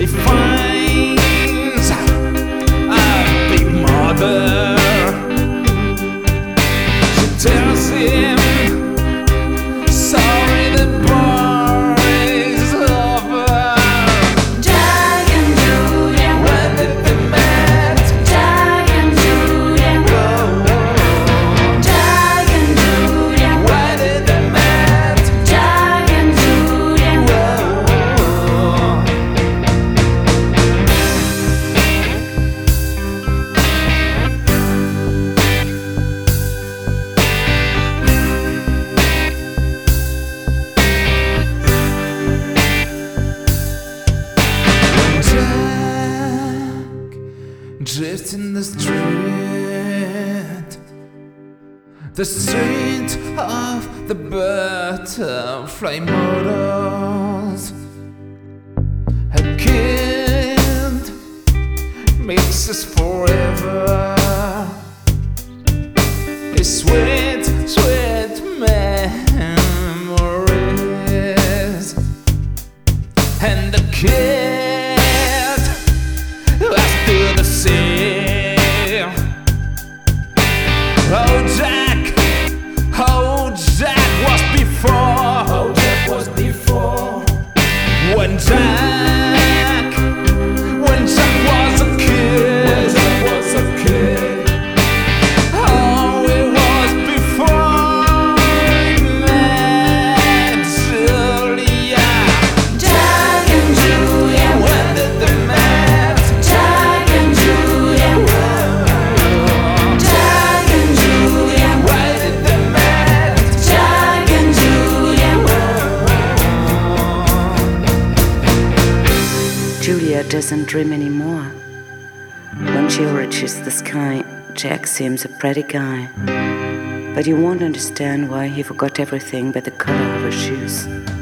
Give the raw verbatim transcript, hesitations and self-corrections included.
he finds a big mother. She tells him, sorry, the bar is over. Jack and Julia, When did they met? Jack and Julia, Jack and Julia, When did they met? Jack and Julia. Drifts in the street, the street of the butterfly models. Her kid mixes forever. His sweet, sweet memories. And the kid has to the sea. Oh Jack, oh Jack was before. Oh Jack was before. When Jack, when Jack was a kid. When Jack was a kid. Oh, it was before he met Julia. Jack and Julia, When did they met? Jack and Julia, Jack and Julia, Why did they met? Jack and Julia. Julia doesn't dream anymore. When she reaches the sky, Jack seems a pretty guy. But you won't understand why he forgot everything but the color of her shoes.